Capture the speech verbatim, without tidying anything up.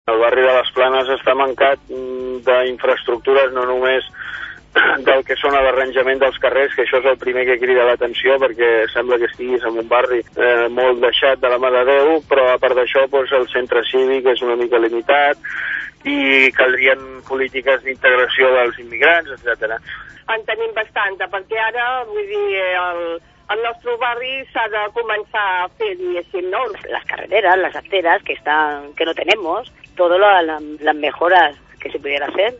El barri de les Planes està mancat d'infraestructures, no només del que són l'arranjament dels carrers, que això és el primer que crida l'atenció, perquè sembla que estiguis en un barri eh, molt deixat de la mà de Déu, però a part d'això doncs, el centre cívic és una mica limitat i caldrien polítiques d'integració dels immigrants, etcètera. En tenim bastanta, perquè ara, vull dir, el, el nostre barri s'ha de començar a fer, diguéssim, ¿no? Las carreteras, las aceras que, están, que no tenemos, todas las mejoras que se pudiera hacer.